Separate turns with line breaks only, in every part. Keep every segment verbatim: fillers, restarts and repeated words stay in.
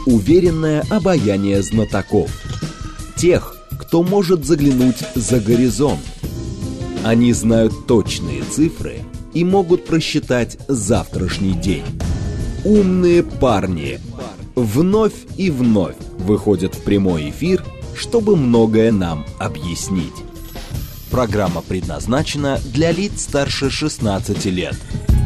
уверенное обаяние знатоков. Тех, кто может заглянуть за горизонт. Они знают точные цифры и могут просчитать завтрашний день. Умные парни вновь и вновь выходят в прямой эфир, чтобы многое нам объяснить. Программа предназначена для лиц старше шестнадцати лет.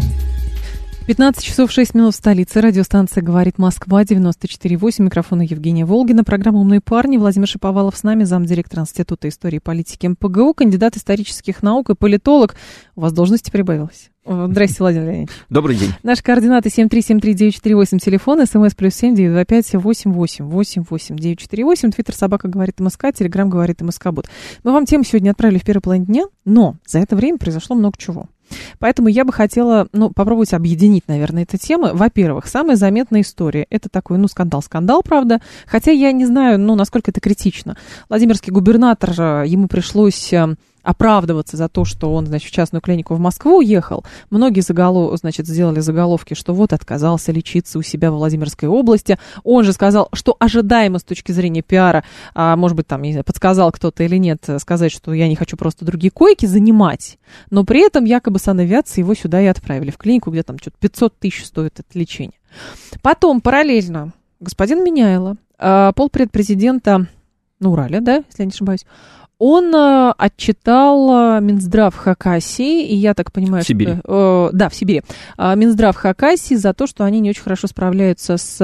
пятнадцать часов шесть минут в столице. Радиостанция «Говорит Москва», девяносто четыре восемь. Микрофон Евгения Волгина. Программа «Умные парни». Владимир Шиповалов с нами, замдиректора Института истории и политики эм пэ гэ у, кандидат исторических наук и политолог. У вас должности прибавилось. Здрасте, Владимир Леонидович.
Добрый день.
Наши координаты семь три семь три девять четыре восемь, телефон, смс плюс семь девять два пять восемь восемь восемь восемь девять четыре восемь, твиттер собака говорит МСК, телеграм говорит МСК-бот. Мы вам тему сегодня отправили в первой половине дня, но за это время произошло много чего. Поэтому я бы хотела, ну, попробовать объединить, наверное, эти темы. Во-первых, самая заметная история. Это такой, ну, скандал-скандал, правда. Хотя я не знаю, ну, насколько это критично. Владимирский губернатор, ему пришлось оправдываться за то, что он, значит, в частную клинику в Москву уехал. Многие заголов... значит, сделали заголовки, что вот отказался лечиться у себя в Владимирской области. Он же сказал, что ожидаемо с точки зрения пиара, а, может быть, там, не знаю, подсказал кто-то или нет, сказать, что я не хочу просто другие койки занимать. Но при этом якобы санавиации его сюда и отправили, в клинику, где там что-то пятьсот тысяч стоит это лечение. Потом, параллельно, господин Меняйло, полпред президента на Урале, да, если я не ошибаюсь, он э, отчитал э, Минздрав Хакасии, и я так понимаю,
в Сибири.
Что, э, да, в Сибири, э, Минздрав Хакасии за то, что они не очень хорошо справляются с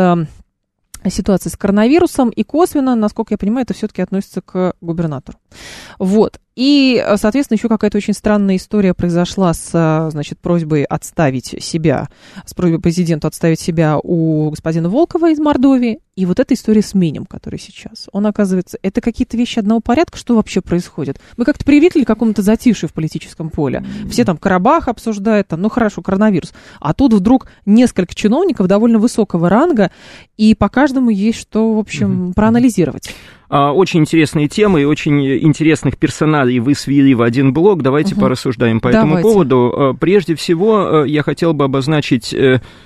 э, ситуацией с коронавирусом, и косвенно, насколько я понимаю, это все-таки относится к губернатору. Вот. И, соответственно, еще какая-то очень странная история произошла с, значит, просьбой отставить себя, с просьбой президенту отставить себя у господина Волкова из Мордовии. И вот эта история с Минем, который сейчас. Он, оказывается, это какие-то вещи одного порядка, что вообще происходит? Мы как-то привыкли к какому-то затишью в политическом поле. Все там Карабах обсуждают, там, ну хорошо, коронавирус. А тут вдруг несколько чиновников довольно высокого ранга, и по каждому есть что, в общем, проанализировать.
Очень интересные темы и очень интересных персоналей вы свели в один блок. Давайте угу. порассуждаем по Давайте. этому поводу. Прежде всего, я хотел бы обозначить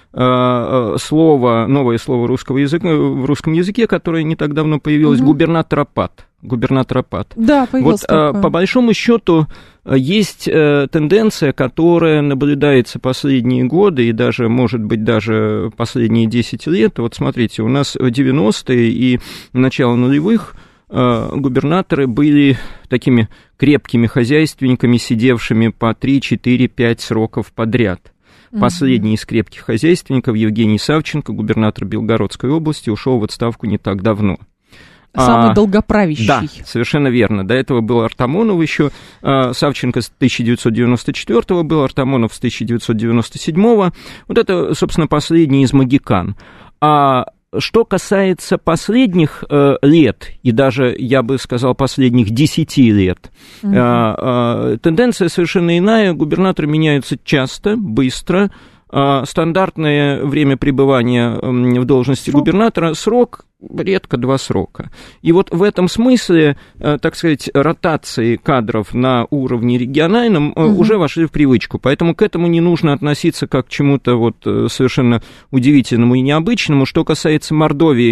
слово, новое слово русского языка, в русском языке, которое не так давно появилось, угу. губернаторопат. Губернаторопат. Да, появился вот, такое. По большому счету есть тенденция, которая наблюдается последние годы и даже, может быть, даже последние десять лет. Вот смотрите, у нас в девяностые и начало нулевых губернаторы были такими крепкими хозяйственниками, сидевшими по три, четыре, пять сроков подряд. Mm-hmm. Последний из крепких хозяйственников, Евгений Савченко, губернатор Белгородской области, ушел в отставку не так давно.
Самый а, долгоправящий.
Да, совершенно верно. До этого был Артамонов еще. А, Савченко с тысяча девятьсот девяносто четвёртого был, Артамонов с тысяча девятьсот девяносто седьмого. Вот это, собственно, последний из могикан. А что касается последних э, лет, и даже, я бы сказал, последних десяти лет, mm-hmm. э, э, тенденция совершенно иная. Губернаторы меняются часто, быстро. Э, стандартное время пребывания э, в должности срок. губернатора — срок, редко два срока. И вот в этом смысле, так сказать, ротации кадров на уровне региональном угу. уже вошли в привычку. Поэтому к этому не нужно относиться как к чему-то вот совершенно удивительному и необычному. Что касается Мордовии,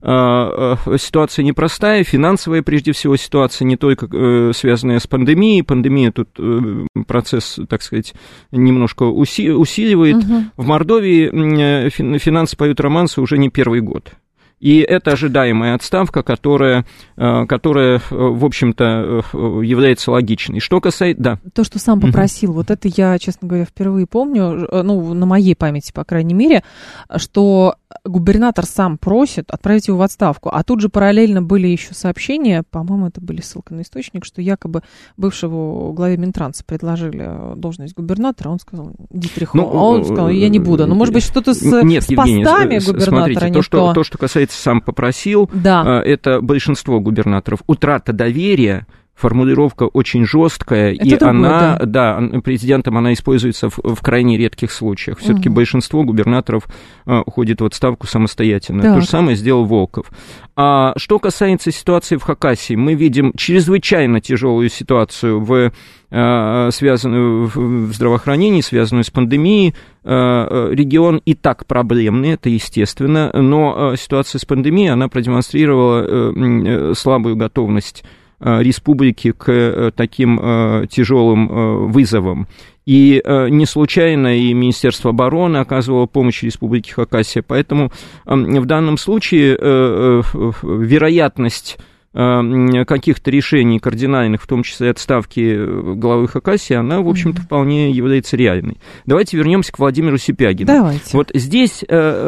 ситуация непростая, финансовая, прежде всего, ситуация, не только связанная с пандемией. Пандемия тут процесс, так сказать, немножко усиливает. Угу. В Мордовии финансы поют романсы уже не первый год. И это ожидаемая отставка, которая, которая, в общем-то, является логичной. Что касается... Да.
То, что сам попросил, угу. вот это я, честно говоря, впервые помню, ну, на моей памяти, по крайней мере, что губернатор сам просит отправить его в отставку. А тут же параллельно были еще сообщения, по-моему, это были ссылки на источник, что якобы бывшего главе Минтранса предложили должность губернатора, он сказал, Дитриху, ну, а он сказал, я не буду. Ну, может быть, что-то с, нет, с Евгений, постами губернатора смотрите, не то. Что,
то, что касается сам попросил, да. это большинство губернаторов. Утрата доверия формулировка очень жесткая,
это
и
другое,
она,
да.
да, президентом она используется в, в крайне редких случаях. Все-таки угу. большинство губернаторов а, уходит в отставку самостоятельно. Так. То же самое сделал Волков. А что касается ситуации в Хакасии, мы видим чрезвычайно тяжелую ситуацию в, а, связанную в здравоохранении, связанную с пандемией. А, регион и так проблемный, это естественно, но а, ситуация с пандемией, она продемонстрировала а, слабую готовность республики к таким тяжелым вызовам. И не случайно и Министерство обороны оказывало помощь республике Хакасия, поэтому в данном случае вероятность каких-то решений кардинальных, в том числе отставки главы Хакасии, она, в общем-то, вполне является реальной. Давайте вернемся к Владимиру Сипягину.
Давайте.
Вот здесь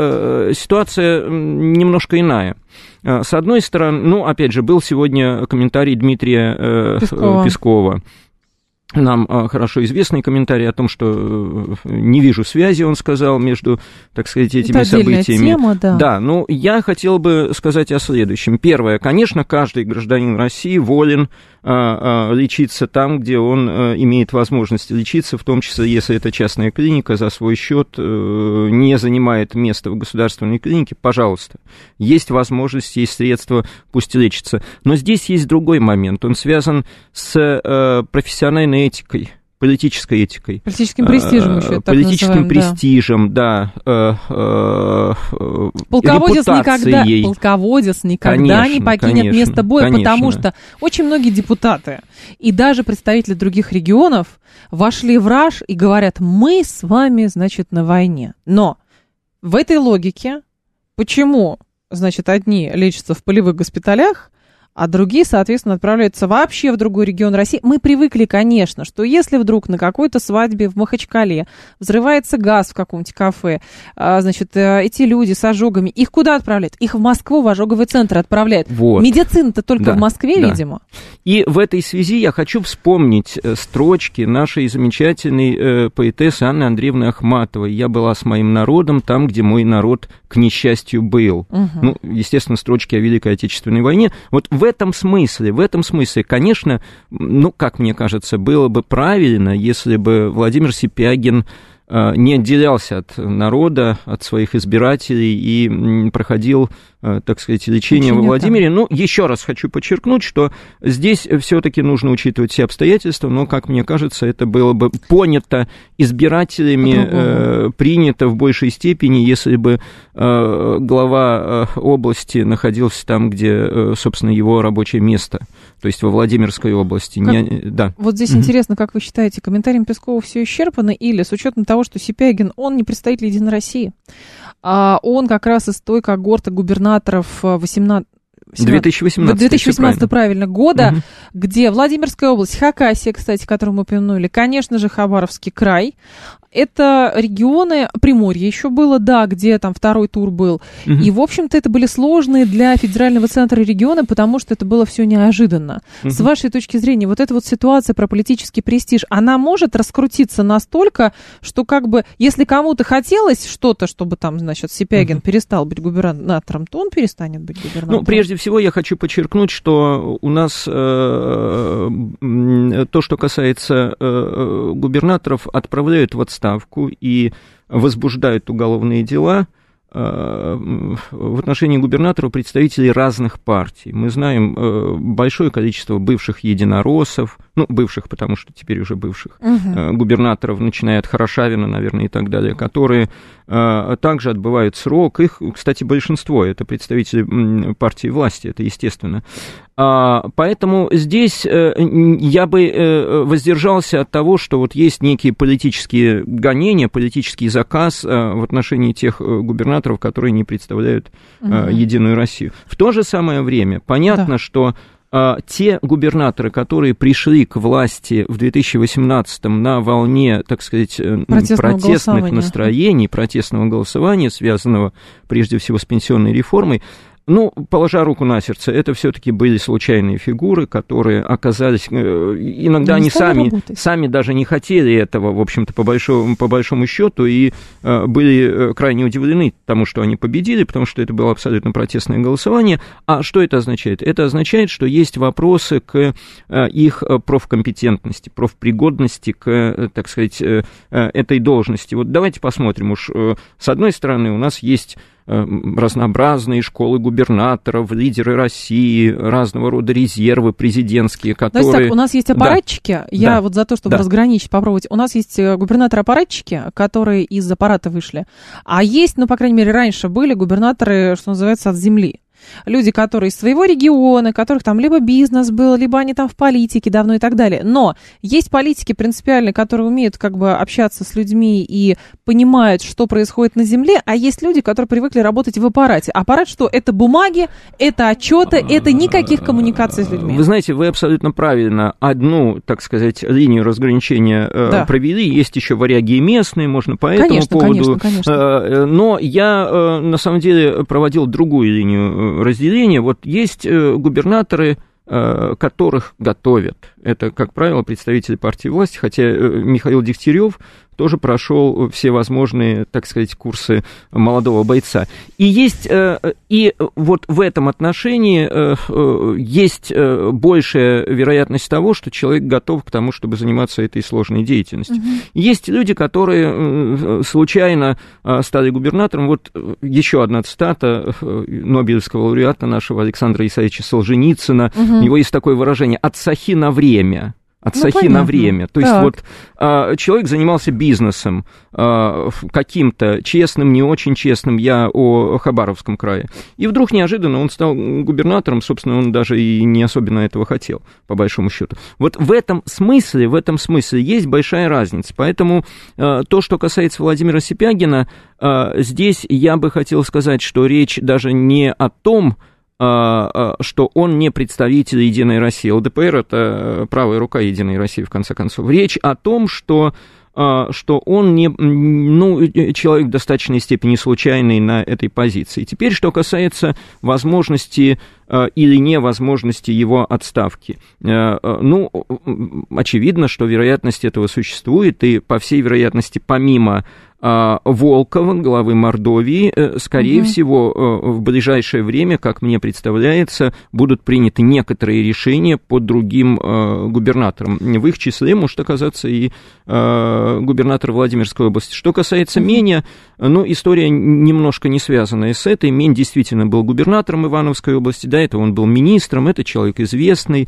ситуация немножко иная. С одной стороны, ну, опять же, был сегодня комментарий Дмитрия Пескова. Пескова. Нам хорошо известный комментарий о том, что не вижу связи, он сказал, между, так сказать, этими
Это
событиями.
Тема, да.
Да, ну, я хотел бы сказать о следующем. Первое, конечно, каждый гражданин России волен а, а, лечиться там, где он а, имеет возможность лечиться, в том числе, если это частная клиника, за свой счет а, не занимает место в государственной клинике, пожалуйста. Есть возможность, есть средства, пусть лечится. Но здесь есть другой момент, он связан с а, профессиональной этикой, политической этикой.
Политическим престижем еще это
Политическим
называем,
престижем, да. да э, э,
полководец никогда, полководец никогда
конечно,
не покинет
конечно,
место боя,
конечно.
Потому что очень многие депутаты и даже представители других регионов вошли в раж и говорят, мы с вами, значит, на войне. Но в этой логике, почему, значит, одни лечатся в полевых госпиталях, а другие, соответственно, отправляются вообще в другой регион России. Мы привыкли, конечно, что если вдруг на какой-то свадьбе в Махачкале взрывается газ в каком-нибудь кафе, значит, эти люди с ожогами, их куда отправляют? Их в Москву, в ожоговый центр отправляют. Вот. Медицина-то только да, в Москве, да. видимо.
И в этой связи я хочу вспомнить строчки нашей замечательной поэтессы Анны Андреевны Ахматовой. «Я была с моим народом там, где мой народ, к несчастью, был». Угу. Ну, естественно, строчки о Великой Отечественной войне. Вот в этом смысле, в этом смысле, конечно, ну, как мне кажется, было бы правильно, если бы Владимир Сипягин не отделялся от народа, от своих избирателей и проходил, так сказать, лечение во Владимире. Там. Ну, еще раз хочу подчеркнуть, что здесь все-таки нужно учитывать все обстоятельства, но, как мне кажется, это было бы понято избирателями, э, принято в большей степени, если бы э, глава области находился там, где, собственно, его рабочее место, то есть во Владимирской области.
Как...
Не... Да.
Вот здесь mm-hmm. интересно, как вы считаете, комментарием Пескова все исчерпано, или с учетом того, что Сипягин, он не представитель Единой России, а он как раз из той когорты губернаторов восемнадцатого
две тысячи восемнадцатого,
две тысячи восемнадцатого правильно, года,
угу.
где Владимирская область, Хакасия, кстати, которую мы упомянули, конечно же, Хабаровский край, это регионы, Приморье еще было, да, где там второй тур был, угу. и, в общем-то, это были сложные для федерального центра региона, потому что это было все неожиданно. Угу. С вашей точки зрения, вот эта вот ситуация про политический престиж, она может раскрутиться настолько, что как бы, если кому-то хотелось что-то, чтобы там, значит, Сипягин угу. перестал быть губернатором, то он перестанет быть губернатором.
Ну, прежде всего, я хочу подчеркнуть, что у нас э, то, что касается э, губернаторов, отправляют в отставку и возбуждают уголовные дела в отношении губернаторов представителей разных партий. Мы знаем большое количество бывших единороссов, ну, бывших, потому что теперь уже бывших uh-huh. губернаторов, начиная от Хорошавина, наверное, и так далее, которые также отбывают срок. Их, кстати, большинство, это представители партии власти, это естественно. Поэтому здесь я бы воздержался от того, что вот есть некие политические гонения, политический заказ в отношении тех губернаторов, которые не представляют uh-huh. Единую Россию. В то же самое время понятно, да. что те губернаторы, которые пришли к власти в две тысячи восемнадцатом на волне, так сказать,
протестного
протестных настроений, протестного голосования, связанного прежде всего с пенсионной реформой, Ну, положа руку на сердце, это все-таки были случайные фигуры, которые оказались... Иногда они сами, сами даже не хотели этого, в общем-то, по большому, по большому счету, и были крайне удивлены тому, что они победили, потому что это было абсолютно протестное голосование. А что это означает? Это означает, что есть вопросы к их профкомпетентности, профпригодности к, так сказать, этой должности. Вот давайте посмотрим уж. С одной стороны, у нас есть разнообразные школы губернаторов, лидеры России, разного рода резервы президентские, которые...
Значит так, у нас есть аппаратчики, да. я
да.
вот за то, чтобы
да.
разграничить, попробовать. У нас есть губернаторы-аппаратчики, которые из аппарата вышли, а есть, ну, по крайней мере, раньше были губернаторы, что называется, от земли. Люди, которые из своего региона, у которых там либо бизнес был, либо они там в политике давно и так далее. Но есть политики принципиальные, которые умеют как бы общаться с людьми и понимают, что происходит на земле, а есть люди, которые привыкли работать в аппарате. Аппарат что? Это бумаги, это отчеты, это никаких коммуникаций с людьми.
Вы знаете, вы абсолютно правильно одну, так сказать, линию разграничения да. провели. Есть еще варяги и местные, можно по этому
конечно,
поводу.
Конечно, конечно.
Но я на самом деле проводил другую линию разделения. Вот есть губернаторы, которых готовят. Это, как правило, представители партии власти, хотя Михаил Дегтярев тоже прошел все возможные, так сказать, курсы молодого бойца. И есть, и вот в этом отношении есть большая вероятность того, что человек готов к тому, чтобы заниматься этой сложной деятельностью. Угу. Есть люди, которые случайно стали губернатором. Вот еще одна цитата Нобелевского лауреата нашего Александра Исаевича Солженицына. Угу. У него есть такое выражение «от сахи на время». От ну, сахи понятно. На время. То есть так. вот а, человек занимался бизнесом а, каким-то честным, не очень честным, я о Хабаровском крае. И вдруг неожиданно он стал губернатором, собственно, он даже и не особенно этого хотел, по большому счету. Вот в этом смысле, в этом смысле есть большая разница. Поэтому а, то, что касается Владимира Сипягина, а, здесь я бы хотел сказать, что речь даже не о том, что он не представитель «Единой России». ЛДПР – это правая рука «Единой России», в конце концов. Речь о том, что, что он не, ну, человек в достаточной степени случайный на этой позиции. Теперь, что касается возможности или невозможности его отставки. Ну, очевидно, что вероятность этого существует, и, по всей вероятности, помимо Волкова, главы Мордовии, скорее угу. всего, в ближайшее время, как мне представляется, будут приняты некоторые решения по другим губернаторам. В их числе может оказаться и губернатор Владимирской области. Что касается Меня, ну, история немножко не связанная с этой. Мень действительно был губернатором Ивановской области, до этого он был министром, это человек известный.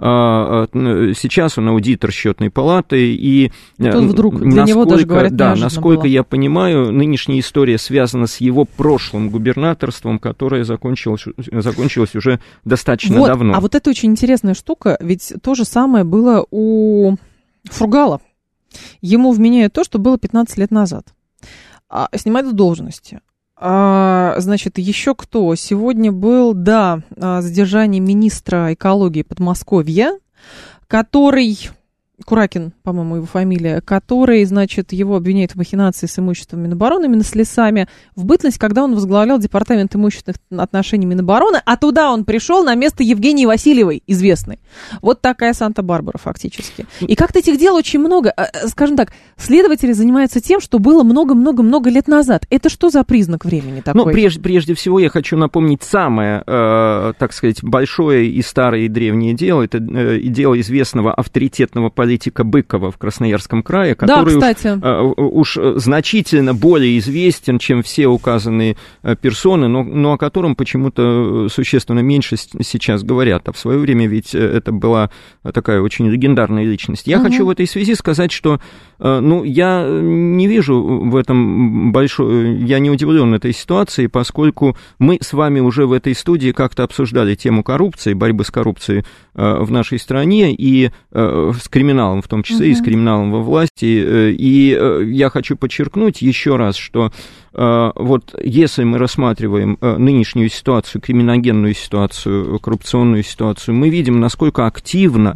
Сейчас он аудитор счетной палаты. И
тут вдруг для него даже говорят,
да, насколько было. Я понимаю, нынешняя история связана с его прошлым губернаторством, которое закончилось, закончилось уже достаточно
вот,
давно.
А вот это очень интересная штука, ведь то же самое было у Фургала. Ему вменяют то, что было пятнадцать лет назад. А, снимают с должности. А, значит, еще кто? Сегодня был, да, задержание министра экологии Подмосковья, который... Куракин, по-моему, его фамилия, который, значит, его обвиняют в махинации с имуществом Минобороны, именно с лесами, в бытность, когда он возглавлял департамент имущественных отношений Минобороны, а туда он пришел на место Евгении Васильевой, известной. Вот такая Санта-Барбара, фактически. И как-то этих дел очень много. Скажем так, следователи занимаются тем, что было много-много-много лет назад. Это что за признак времени такой?
Ну, прежде, прежде всего, я хочу напомнить самое, э, так сказать, большое и старое и древнее дело. Это э, дело известного авторитетного политика, политика Быкова в Красноярском крае, который
да,
уж, уж значительно более известен, чем все указанные персоны, но, но о котором почему-то существенно меньше сейчас говорят. А в свое время ведь это была такая очень легендарная личность. Я угу. хочу в этой связи сказать, что ну, я не вижу в этом большой... Я не удивлен этой ситуации, поскольку мы с вами уже в этой студии как-то обсуждали тему коррупции, борьбы с коррупцией в нашей стране и с криминалом, в том числе uh-huh. и с криминалом во власти. И я хочу подчеркнуть еще раз, что вот если мы рассматриваем нынешнюю ситуацию, криминогенную ситуацию, коррупционную ситуацию, мы видим, насколько активно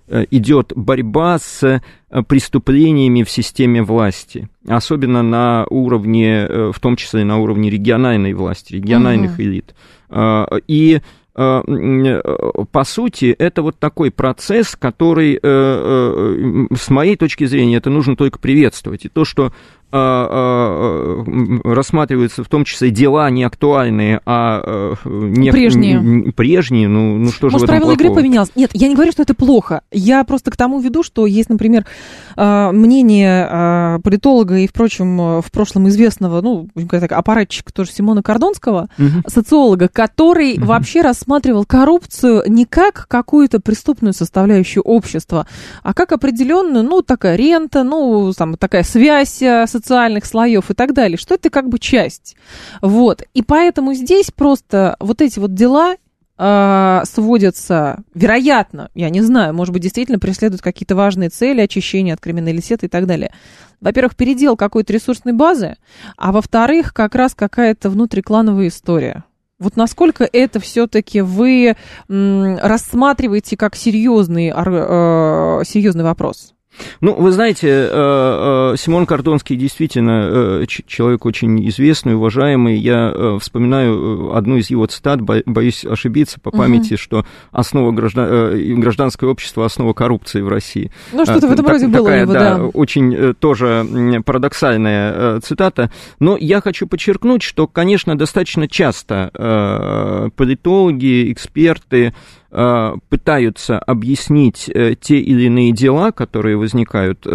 идет борьба с преступлениями в системе власти, особенно на уровне, в том числе на уровне региональной власти, региональных uh-huh. элит. И по сути, это вот такой процесс, который, с моей точки зрения, это нужно только приветствовать. И то, что рассматриваются в том числе дела не актуальные, а не
прежние.
прежние, ну, ну что же
Может,
в этом
правила
плохого?
игры поменялось? Нет, я не говорю, что это плохо. Я просто к тому веду, что есть, например, мнение политолога и, впрочем, в прошлом известного, ну, так, аппаратчика тоже Симона Кордонского, угу. социолога, который угу. вообще рассматривал коррупцию не как какую-то преступную составляющую общества, а как определенную, ну, такая рента, ну, там, такая связь социальных слоев и так далее, что это как бы часть. Вот. И поэтому здесь просто вот эти вот дела э, сводятся, вероятно, я не знаю, может быть, действительно преследуют какие-то важные цели, очищения от криминалитета и так далее. Во-первых, передел какой-то ресурсной базы, а во-вторых, как раз какая-то внутриклановая история. Вот насколько это все-таки вы м, рассматриваете как серьезный, э, серьезный вопрос?
Ну, вы знаете, Симон Кордонский действительно человек очень известный, уважаемый. Я вспоминаю одну из его цитат, боюсь ошибиться по памяти, uh-huh. что основа граждан... гражданское общество – основа коррупции в России.
Ну, что-то в этом роде было
такая,
у него,
да.
да.
Очень тоже парадоксальная цитата. Но я хочу подчеркнуть, что, конечно, достаточно часто политологи, эксперты пытаются объяснить те или иные дела, которые возникают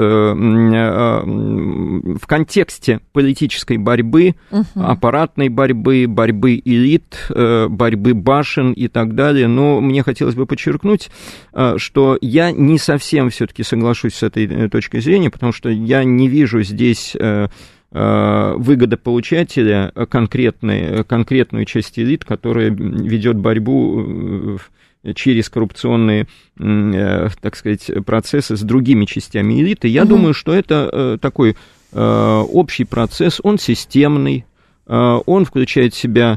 в контексте политической борьбы, uh-huh. аппаратной борьбы, борьбы элит, борьбы башен и так далее. Но мне хотелось бы подчеркнуть, что я не совсем все-таки соглашусь с этой точкой зрения, потому что я не вижу здесь выгодополучателя конкретной, конкретную часть элит, которая ведет борьбу через коррупционные, так сказать, процессы с другими частями элиты. Я угу. думаю, что это такой общий процесс, он системный, он включает в себя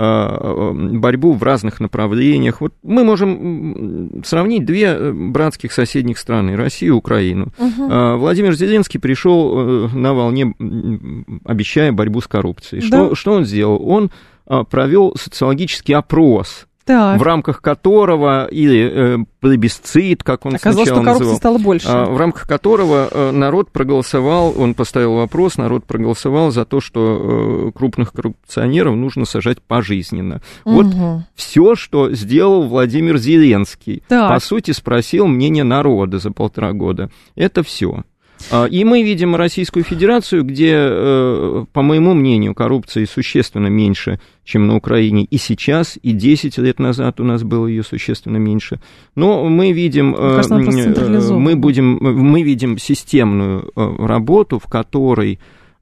борьбу в разных направлениях. Вот мы можем сравнить две братских соседних страны, Россию и Украину. Uh-huh. Владимир Зеленский пришел на волне, обещая борьбу с коррупцией. Да. Что, что он сделал? Он провел социологический опрос, так. в рамках которого, или э, плебисцит, как он
Оказалось,
сначала
что коррупции
называл,
стало больше.
А, в рамках которого э, народ проголосовал, он поставил вопрос, народ проголосовал за то, что э, крупных коррупционеров нужно сажать пожизненно. Угу. Вот все, что сделал Владимир Зеленский. Так. По сути, спросил мнение народа за полтора года. Это все. И мы видим Российскую Федерацию, где, по моему мнению, коррупции существенно меньше, чем на Украине и сейчас, и десять лет назад у нас было ее существенно меньше. Но мы видим, мы будем, мы видим системную работу, в которой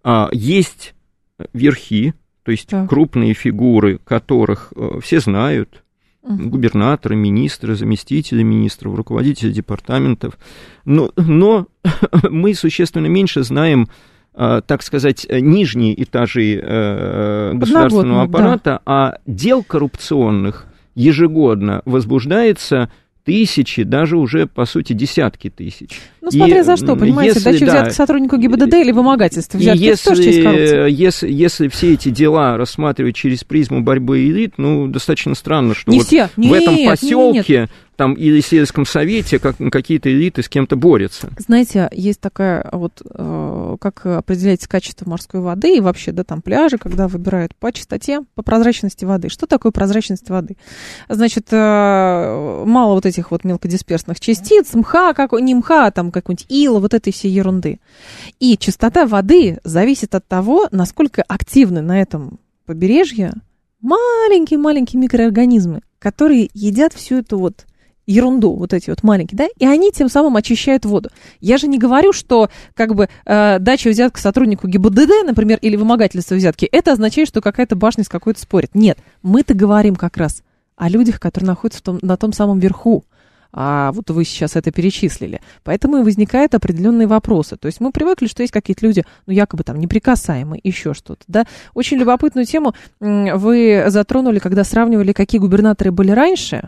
есть верхи, то есть так. крупные фигуры, которых все знают, губернаторы, министры, заместители министров, руководители департаментов. Но, но мы существенно меньше знаем, так сказать, нижние этажи государственного аппарата, да. а дел коррупционных ежегодно возбуждается тысячи, даже уже, по сути, десятки тысяч.
Ну, смотря
и,
за что, понимаете,
если,
дача
да,
взятка сотруднику ГИБДД или вымогательство взятки,
если,
это тоже часть коррупции.
Если, если все эти дела рассматривать через призму борьбы элит, ну, достаточно странно, что
не
вот
все.
в
Нет,
этом поселке
нет, нет.
там или сельском совете как, какие-то элиты с кем-то борются.
Знаете, есть такая вот, э, как определяется качество морской воды и вообще, да, там пляжи, когда выбирают по чистоте, по прозрачности воды. Что такое прозрачность воды? Значит, э, мало вот этих вот мелкодисперсных частиц, мха, как, не мха, а там какой-нибудь ил, вот этой всей ерунды. И чистота воды зависит от того, насколько активны на этом побережье маленькие-маленькие микроорганизмы, которые едят всю эту вот ерунду, вот эти вот маленькие, да, и они тем самым очищают воду. Я же не говорю, что как бы э, дача взятка сотруднику ГИБДД, например, или вымогательство взятки, это означает, что какая-то башня с какой-то спорит. Нет, мы-то говорим как раз о людях, которые находятся в том, на том самом верху. А вот вы сейчас это перечислили. Поэтому и возникают определенные вопросы. То есть мы привыкли, что есть какие-то люди, ну, якобы там неприкасаемые, еще что-то, да. Очень любопытную тему вы затронули, когда сравнивали, какие губернаторы были раньше,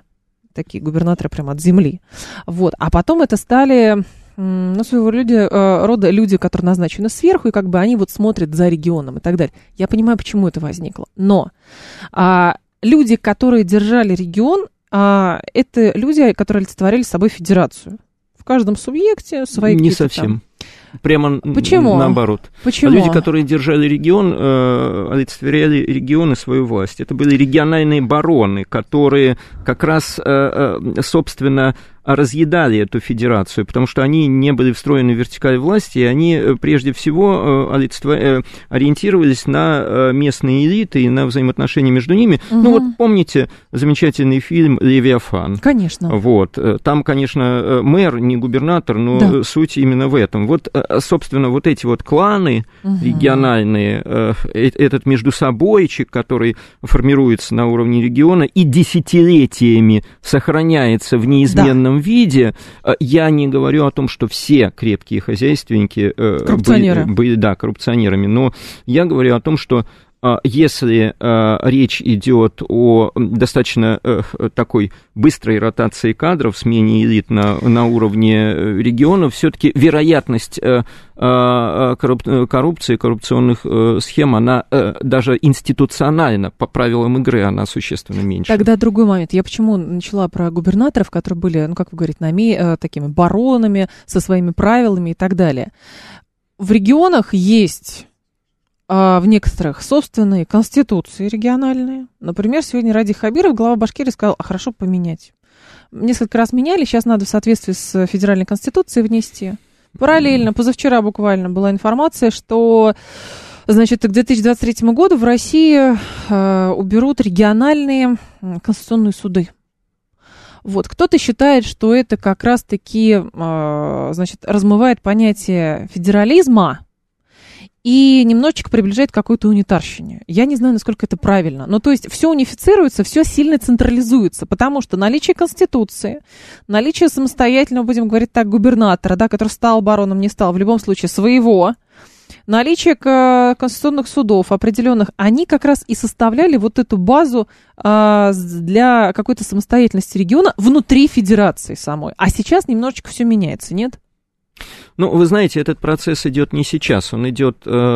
такие губернаторы прямо от земли. Вот. А потом это стали, ну, своего люди, рода люди, которые назначены сверху, и как бы они вот смотрят за регионом и так далее. Я понимаю, почему это возникло. Но а, люди, которые держали регион, а, это люди, которые олицетворяли собой федерацию. В каждом субъекте свои
Не совсем. Там... Прямо
Почему?
наоборот.
Почему?
Люди, которые держали регион, э, олицетворяли регионы свою власть. Это были региональные бароны, которые как раз, э, э, собственно, разъедали эту федерацию, потому что они не были встроены в вертикаль власти, и они прежде всего олицетвор... ориентировались на местные элиты и на взаимоотношения между ними. Угу. Ну вот помните замечательный фильм «Левиафан»?
Конечно.
Вот. Там, конечно, мэр, не губернатор, но да. Суть именно в этом. Вот, собственно, вот эти вот кланы угу. региональные, этот междусобойчик, который формируется на уровне региона и десятилетиями сохраняется в неизменном да. виде. Я не говорю о том, что все крепкие хозяйственники
коррупционеры.
Были, были да, коррупционерами, но я говорю о том, что если э, речь идет о достаточно э, такой быстрой ротации кадров, смене элит на, на уровне регионов, все-таки вероятность э, э, корруп, коррупции, коррупционных э, схем, она э, даже институционально, по правилам игры, она существенно меньше.
Тогда другой момент. Я почему начала про губернаторов, которые были, ну, как вы говорите, нами, э, такими баронами, со своими правилами и так далее. В регионах есть... в некоторых собственные конституции региональные. Например, сегодня Ради Хабиров, глава Башкирии, сказал, а хорошо поменять. Несколько раз меняли, сейчас надо в соответствии с федеральной конституцией внести. Параллельно, позавчера буквально была информация, что, значит, к две тысячи двадцать третьему году в России э, уберут региональные конституционные суды. Вот, кто-то считает, что это как раз-таки, э, значит, размывает понятие федерализма, и немножечко приближает к какой-то унитарщине. Я не знаю, насколько это правильно. Но то есть все унифицируется, все сильно централизуется, потому что наличие Конституции, наличие самостоятельного, будем говорить так, губернатора, да, который стал бароном, не стал, в любом случае своего, наличие конституционных судов определенных, они как раз и составляли вот эту базу а, для какой-то самостоятельности региона внутри федерации самой. А сейчас немножечко все меняется, нет?
Ну, вы знаете, этот процесс идет не сейчас, он идет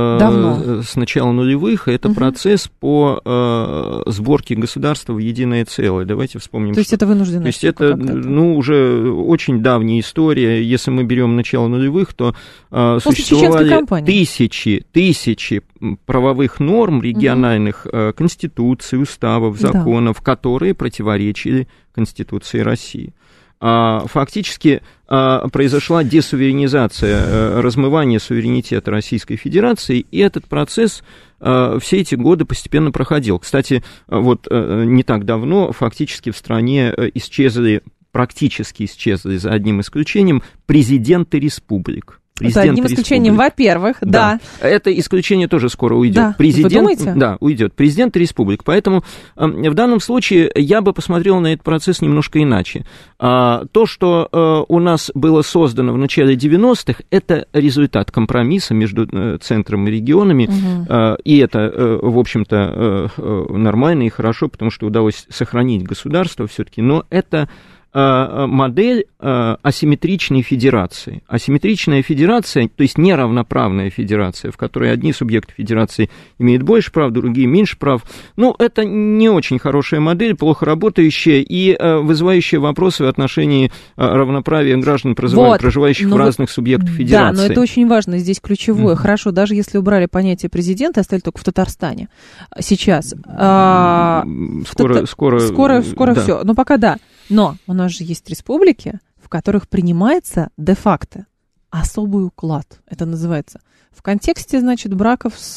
э, с начала нулевых, и это угу. процесс по э, сборке государства в единое целое. Давайте вспомним.
То есть что... это вынужденная
То есть это, ну, уже очень давняя история. Если мы берем начало нулевых, то э, существовали тысячи, тысячи правовых норм региональных, угу. э, конституций, уставов, законов, да. которые противоречили Конституции России. Фактически произошла десуверенизация, размывание суверенитета Российской Федерации, и этот процесс все эти годы постепенно проходил. Кстати, вот не так давно фактически в стране исчезли, практически исчезли, за одним исключением, президенты республик.
За одним исключением, республик. Во-первых, да.
да. Это исключение тоже скоро уйдет.
Да.
Президент,
Вы думаете?
Да, уйдет. Президент республик. Поэтому э, в данном случае я бы посмотрел на этот процесс немножко иначе. А, то, что э, у нас было создано в начале девяностых, это результат компромисса между э, центром и регионами. Угу. Э, и это, э, в общем-то, э, нормально и хорошо, потому что удалось сохранить государство все-таки. Но это... модель асимметричной федерации. Асимметричная федерация, то есть неравноправная федерация, в которой одни субъекты федерации имеют больше прав, другие меньше прав, ну, это не очень хорошая модель, плохо работающая и вызывающая вопросы в отношении равноправия граждан, вот, проживающих в разных вы... субъектах федерации.
Да, но это очень важно, здесь ключевое. Mm-hmm. Хорошо, даже если убрали понятие президента, оставили только в Татарстане сейчас. А...
Скоро,
Тата...
скоро,
скоро, скоро
да.
все. Но пока да. Но у нас же есть республики, в которых принимается де-факто особый уклад. Это называется в контексте, значит, браков с,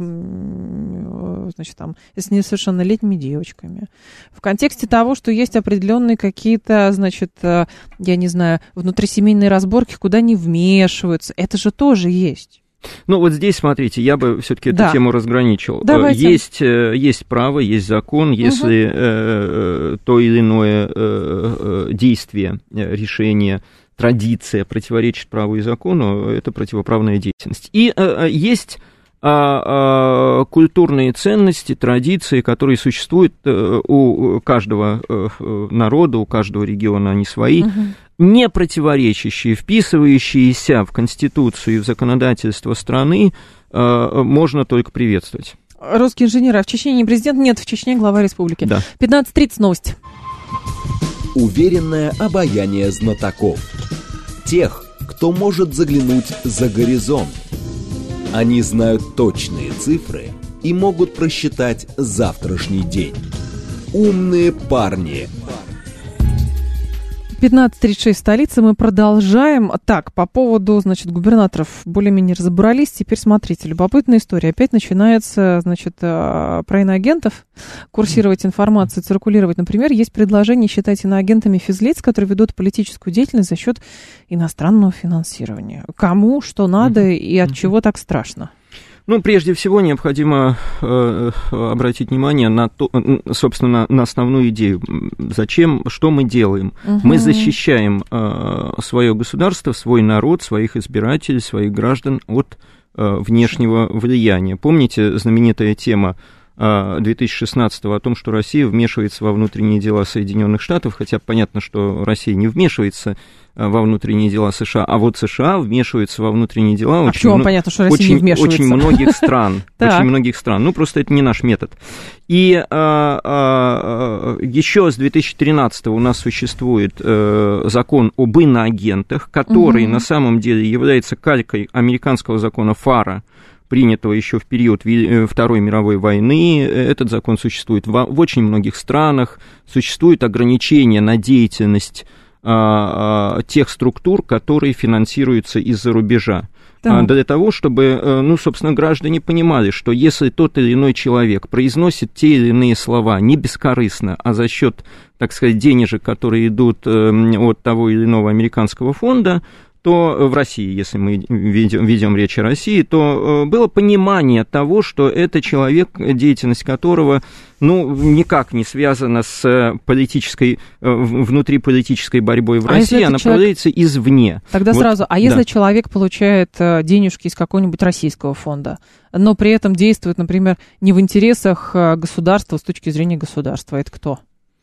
значит, там, с несовершеннолетними девочками. В контексте того, что есть определенные какие-то, значит, я не знаю, внутрисемейные разборки, куда не вмешиваются. Это же тоже есть.
Ну, вот здесь, смотрите, я бы все-таки эту
да.
тему разграничил.
Давайте.
Есть, есть право, есть закон, если угу. э, то или иное э, действие, решение, традиция противоречит праву и закону, это противоправная деятельность. И э, есть а, а культурные ценности, традиции, которые существуют у каждого народа, у каждого региона, они свои, угу. не противоречащие, вписывающиеся в Конституцию и в законодательство страны, можно только приветствовать.
Русские инженеры, а в Чечне не президент, нет, в Чечне глава республики.
Да.
пятнадцать тридцать новости.
Уверенное обаяние знатоков. Тех, кто может заглянуть за горизонт. Они знают точные цифры и могут просчитать завтрашний день. Умные парни.
пятнадцать тридцать шесть в столице, мы продолжаем. Так, по поводу, значит, губернаторов более-менее разобрались. Теперь смотрите, любопытная история. Опять начинается, значит, про иноагентов курсировать информацию, циркулировать. Например, есть предложение считать иноагентами физлиц, которые ведут политическую деятельность за счет иностранного финансирования. Кому, что надо mm-hmm. и от mm-hmm. чего так страшно?
Ну, прежде всего, необходимо э, обратить внимание на то, собственно, на основную идею. Зачем, что мы делаем? Угу. Мы защищаем э, свое государство, свой народ, своих избирателей, своих граждан от э, внешнего влияния. Помните знаменитая тема две тысячи шестнадцатого о том, что Россия вмешивается во внутренние дела Соединенных Штатов, хотя понятно, что Россия не вмешивается во внутренние дела США, а вот США вмешиваются во внутренние дела
а
очень,
почему понятно, что Россия
очень,
не вмешивается?
Очень многих стран, очень многих стран. Ну, просто это не наш метод. И а, а, еще с две тысячи тринадцатого у нас существует а, закон об иноагентах, который угу. на самом деле является калькой американского закона ФАРа, принятого еще в период Второй мировой войны. Этот закон существует в, в очень многих странах. Существует ограничение на деятельность а, а, тех структур, которые финансируются из-за рубежа. Да. Для того, чтобы, ну, собственно, граждане понимали, что если тот или иной человек произносит те или иные слова не бескорыстно, а за счет, так сказать, денежек, которые идут от того или иного американского фонда, то в России, если мы ведем, ведем речь о России, то было понимание того, что это человек, деятельность которого, ну, никак не связана с политической, внутриполитической борьбой в а России, она человек... проводится извне.
Тогда вот, сразу, а если да. человек получает денежки из какого-нибудь российского фонда, но при этом действует, например, не в интересах государства с точки зрения государства, это кто?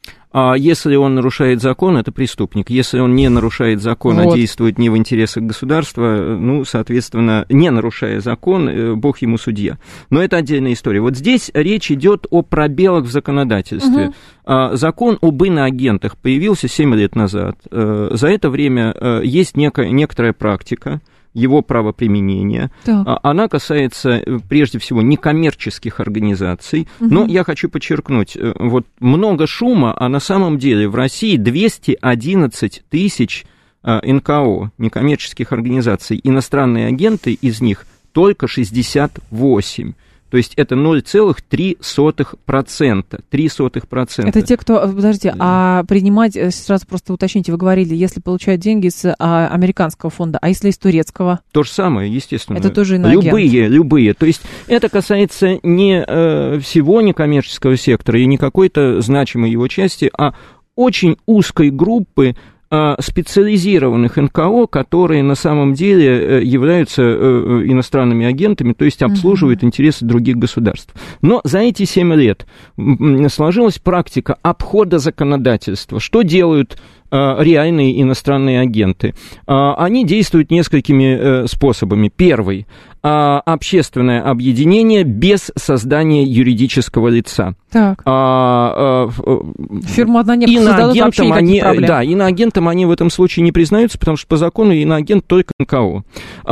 А если он нарушает закон, это преступник. Если он не нарушает закон, вот. а действует не в интересах государства, ну, соответственно, не нарушая закон, Бог ему судья. Но это отдельная история. Вот здесь речь идет о пробелах в законодательстве. Угу. Закон об иноагентах появился семь лет назад. За это время есть некая, некоторая практика его правоприменения. Так. Она касается, прежде всего, некоммерческих организаций. Угу. Но я хочу подчеркнуть, вот много шума, а на самом деле в России двести одиннадцать тысяч эн ка о, некоммерческих организаций. Иностранные агенты из них только шестьдесят восемь. То есть это ноль целых три сотых процента. три сотых процента.
Это те, кто... Подождите, а принимать... Сразу просто уточните, вы говорили, если получают деньги с а, американского фонда, а если из турецкого?
То же самое, естественно.
Это тоже иноагент.
Любые, любые. То есть это касается не э, всего некоммерческого сектора и не какой-то значимой его части, а очень узкой группы специализированных эн ка о, которые на самом деле являются иностранными агентами, то есть обслуживают uh-huh. интересы других государств. Но за эти семь лет сложилась практика обхода законодательства. Что делают реальные иностранные агенты? Они действуют несколькими способами. Первый – общественное объединение без создания юридического лица.
Так. А, а, Фирма одна не создадут вообще никаких проблем.
Да, иноагентом они в этом случае не признаются, потому что по закону иноагент только эн ка о.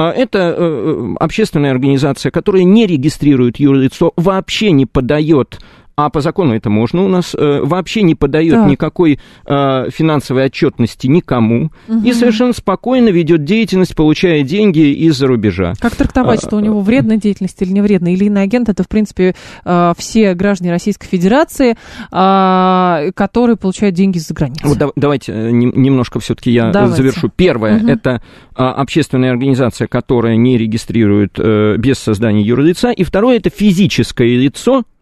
Это общественная организация, которая не регистрирует юрлицо, вообще не подает, а по закону это можно у нас, вообще не подает так. никакой э, финансовой отчетности никому, угу. и совершенно спокойно ведет деятельность, получая деньги из-за рубежа.
Как трактовать, а, что у него вредная деятельность или не вредная? Или иноагент — это, в принципе, э, все граждане Российской Федерации, э, которые получают деньги из-за границы?
Вот да, давайте немножко все-таки я давайте. завершу. Первое угу. — это э, общественная организация, которая не регистрирует э, без создания юрлица. И второе — это физическое лицо,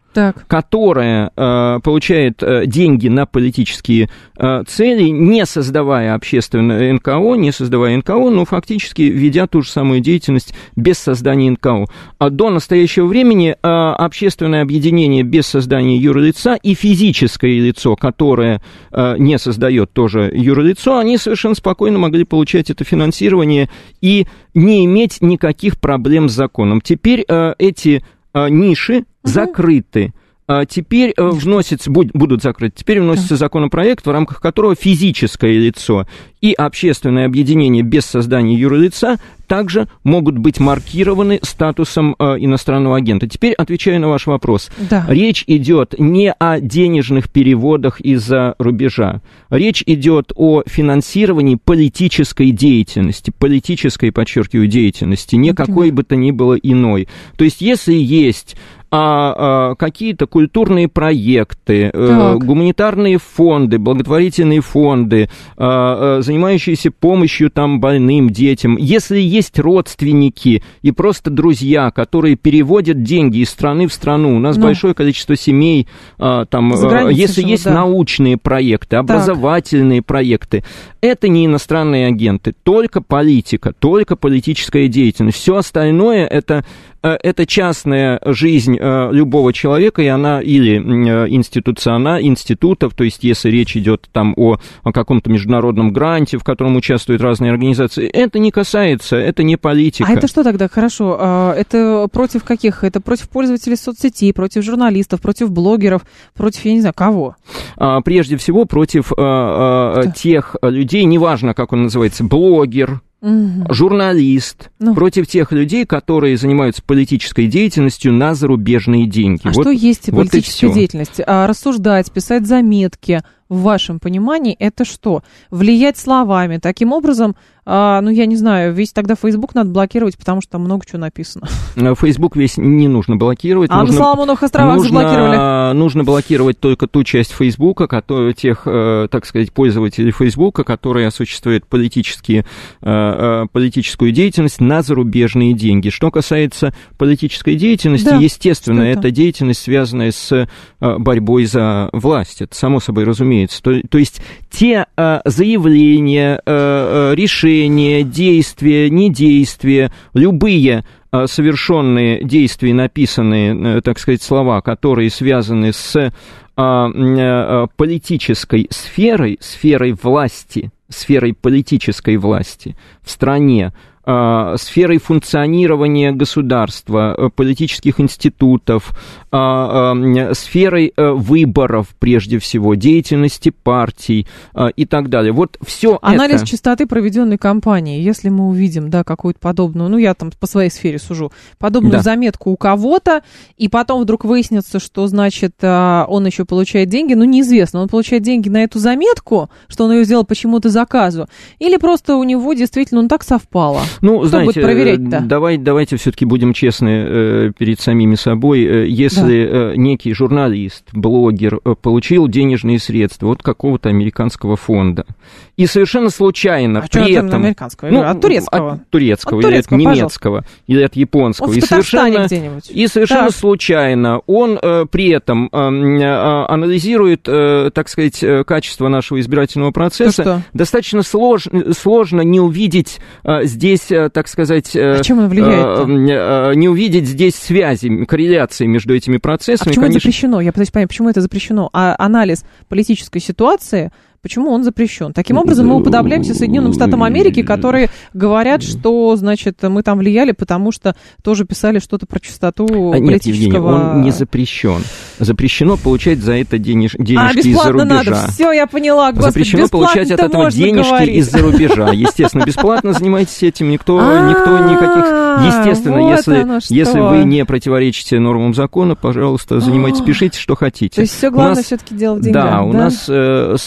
так.
которая э, получает э, деньги на политические э, цели, не создавая общественное эн ка о, не создавая эн ка о, но фактически ведя ту же самую деятельность без создания эн ка о. А до настоящего времени э, общественное объединение без создания юрлица и физическое лицо, которое э, не создает тоже юрлицо, они совершенно спокойно могли получать это финансирование и не иметь никаких проблем с законом. Теперь э, эти э, ниши угу. закрыты. А теперь э, вносится, будь, будут закрыты, теперь вносится законопроект, в рамках которого физическое лицо и общественное объединение без создания юрлица также могут быть маркированы статусом э, иностранного агента. Теперь отвечаю на ваш вопрос.
Да.
Речь идет не о денежных переводах из-за рубежа. Речь идет о финансировании политической деятельности, политической, подчеркиваю, деятельности, не
Например?
какой бы то ни было иной. То есть, если есть а, а, какие-то культурные проекты, а, гуманитарные фонды, благотворительные фонды, а, а, занимающиеся помощью там больным детям, если есть родственники и просто друзья, которые переводят деньги из страны в страну, у нас ну, большое количество семей, а, там, а, если живут, есть да. научные проекты, образовательные так. проекты, это не иностранные агенты, только политика, только политическая деятельность. Все остальное это это частная жизнь любого человека, и она или институциона, институтов, то есть если речь идет там о, о каком-то международном гранте, в котором участвуют разные организации, это не касается, это не политика.
А это что тогда? Хорошо, это против каких? Это против пользователей соцсетей, против журналистов, против блогеров, против, я не знаю, кого?
Прежде всего, против Кто? тех людей, неважно, как он называется, блогер, угу. журналист, ну. против тех людей, которые занимаются политической деятельностью на зарубежные деньги.
А
вот,
что есть
вот
политическая деятельность? А рассуждать, писать заметки, в вашем понимании, это что? Влиять словами, таким образом, а, ну, я не знаю, весь тогда Facebook надо блокировать, потому что там много чего написано.
Facebook весь не нужно блокировать.
А нужно, на Соломоновых островах
нужно,
заблокировали?
Нужно блокировать только ту часть Facebook, который, тех, так сказать, пользователей Facebook, которые осуществляют политические, политическую деятельность на зарубежные деньги. Что касается политической деятельности, да, естественно, это деятельность, связанная с борьбой за власть. Это само собой разумеется. То, то есть те а, заявления, а, решения, действия, недействия, любые а, совершенные действия, написанные, а, так сказать, слова, которые связаны с а, а, политической сферой, сферой власти, сферой политической власти в стране, сферой функционирования государства, политических институтов, сферой выборов, прежде всего, деятельности партий и так далее. Вот все
Анализ
это...
частоты проведенной кампании. Если мы увидим, да, какую-то подобную, ну, я там по своей сфере сужу, подобную да. заметку у кого-то, и потом вдруг выяснится, что, значит, он еще получает деньги, ну, неизвестно, он получает деньги на эту заметку, что он ее сделал почему-то заказу, или просто у него действительно, ну, так совпало.
Ну,
Кто
знаете,
будет проверять-то?
Давай, давайте все-таки будем честны э, перед самими собой. Если да. э, некий журналист, блогер э, получил денежные средства от какого-то американского фонда, и совершенно случайно
а
при
этом...
от
американского?
Ну,
от турецкого?
От турецкого,
от
или
турецкого,
от немецкого, пожалуйста. Или от японского.
Он в
и совершенно,
где-нибудь.
и совершенно так. случайно он э, при этом э, э, анализирует, э, так сказать, качество нашего избирательного процесса. Достаточно слож, сложно не увидеть э, здесь, так сказать,
а чем он влияет?
Не увидеть здесь связи, корреляции между этими процессами.
А почему
конечно...
это запрещено? Я пытаюсь понять, почему это запрещено? А анализ политической ситуации, почему он запрещен? Таким образом, мы уподобляемся Соединенным Штатам Америки, которые говорят, что, значит, мы там влияли, потому что тоже писали что-то про чистоту а политического...
Нет, Евгений, он не запрещен. Запрещено получать за это денеж... денежки
а,
из-за рубежа.
Надо. Все, я поняла. Господи,
запрещено получать от этого денежки
говорить.
из-за рубежа. Естественно, бесплатно занимайтесь этим, никто, никто никаких... Естественно,
вот
если, если вы не противоречите нормам закона, пожалуйста, занимайтесь, пишите, что хотите.
То есть все главное все-таки дело в деньгах,
да? Да, у нас...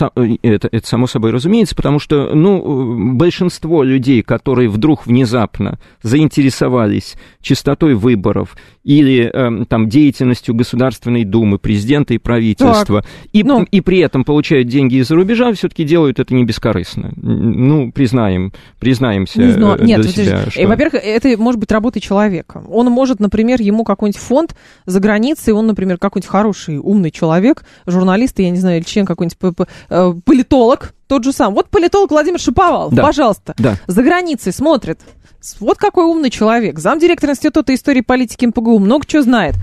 это, это само собой разумеется, потому что, ну, большинство людей, которые вдруг внезапно заинтересовались частотой выборов или э, там, деятельностью Государственной Думы, президента и правительства, и, ну... и при этом получают деньги из-за рубежа, все-таки делают это не бескорыстно. Ну, признаем, признаемся не знаю.
Нет,
для себя. Что...
Во-первых, это может быть работой человека. Он может, например, ему какой-нибудь фонд за границей, он, например, какой-нибудь хороший, умный человек, журналист, я не знаю, или член какой-нибудь политолог, тот же сам. Вот политолог Владимир Шаповалов, да. пожалуйста, да. за границей смотрит. Вот какой умный человек. Замдиректор Института истории и политики эм пэ гэ у, много чего знает.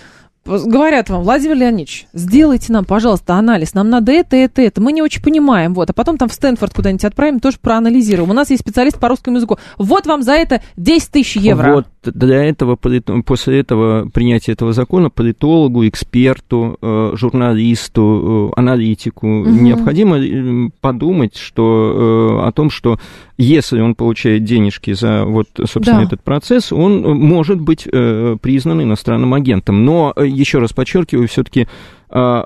Говорят вам: Владимир Леонидович, сделайте нам, пожалуйста, анализ, нам надо это, это, это, мы не очень понимаем, вот, а потом там в Стэнфорд куда-нибудь отправим, тоже проанализируем. У нас есть специалист по русскому языку, вот вам за это десять тысяч евро.
Вот для этого, после этого принятия этого закона политологу, эксперту, журналисту, аналитику угу. необходимо подумать, что, о том, что если он получает денежки за, вот, собственно, да. этот процесс, он может быть признан иностранным агентом. Но, еще раз подчеркиваю, все-таки а,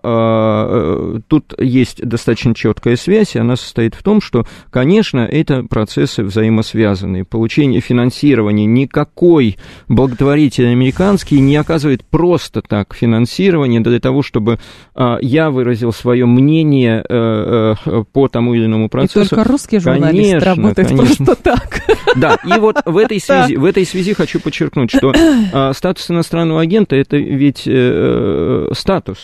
а, тут есть достаточно четкая связь, и она состоит в том, что, конечно, это процессы взаимосвязанные. Получение финансирования, никакой благотворитель американский не оказывает просто так финансирование для того, чтобы а, я выразил свое мнение а, а, по тому или иному процессу.
И только русский журналист конечно, работает конечно. просто так.
Да, и вот в этой связи, в этой связи хочу подчеркнуть, что а, статус иностранного агента – это ведь э, статус,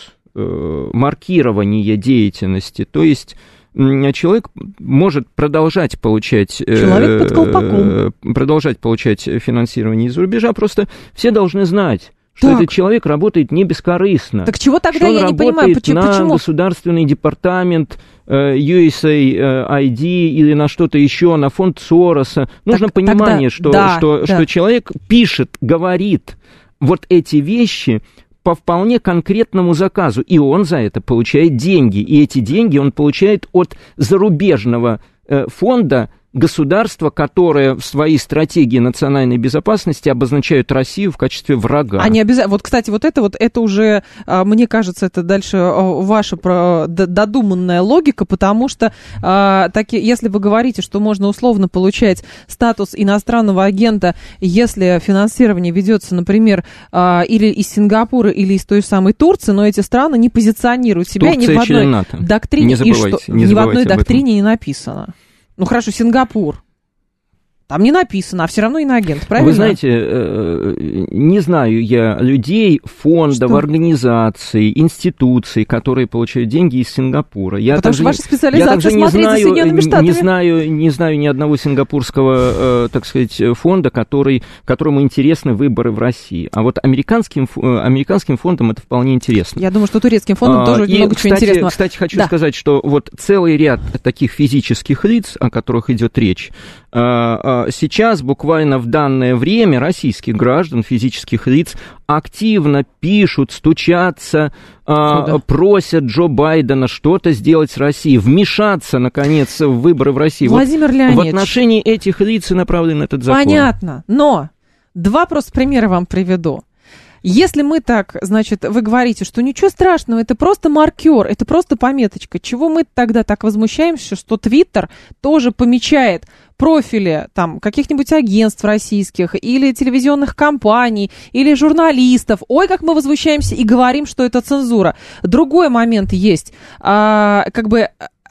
маркирование деятельности, то есть человек может продолжать получать,
человек под колпаком.
продолжать получать финансирование из-за рубежа, просто все должны знать, что так. этот человек работает не бескорыстно.
Так чего тогда
что
я не понимаю, почему?
на государственный департамент ю эс эй ай ди или на что-то еще, на фонд Сороса. Нужно так, понимание, тогда, что,
да,
что,
да.
что человек пишет, говорит вот эти вещи по вполне конкретному заказу, и он за это получает деньги, и эти деньги он получает от зарубежного э, фонда государства, которое в своей стратегии национальной безопасности обозначают Россию в качестве врага.
Они обязательно. Вот, кстати, вот это вот это уже, мне кажется, это дальше ваша додуманная логика, потому что таки, если вы говорите, что можно условно получать статус иностранного агента, если финансирование ведется, например, или из Сингапура, или из той самой Турции, но эти страны не позиционируют себя
Турция
ни в одной
НАТО.
доктрине,
не забывайте,
и что
не
ни в одной
об
доктрине не написано. Ну, хорошо, Сингапур. Там не написано, а все равно иноагент, правильно?
Вы знаете, не знаю я людей, фондов, что? организаций, институций, которые получают деньги из Сингапура. Я
Потому что ваша специализация смотреть за Соединенными Штатами.
Не знаю, не знаю ни одного сингапурского, так сказать, фонда, который, которому интересны выборы в России. А вот американским, американским фондам это вполне интересно.
Я думаю, что турецким фондам а, тоже
и,
много
кстати,
чего интересного.
Кстати, хочу
да.
сказать, что вот целый ряд таких физических лиц, о которых идет речь, сейчас, буквально в данное время, российских граждан, физических лиц активно пишут, стучатся, а, просят Джо Байдена что-то сделать с Россией, вмешаться, наконец, в выборы в России.
Владимир
вот
Леонидович.
В отношении этих лиц и направлен этот закон.
Понятно, но два просто примера вам приведу. Если мы так, значит, вы говорите, что ничего страшного, это просто маркер, это просто пометочка, чего мы тогда так возмущаемся, что Твиттер тоже помечает профили там каких-нибудь агентств российских или телевизионных компаний, или журналистов. Ой, как мы возмущаемся и говорим, что это цензура. Другой момент есть, а, как бы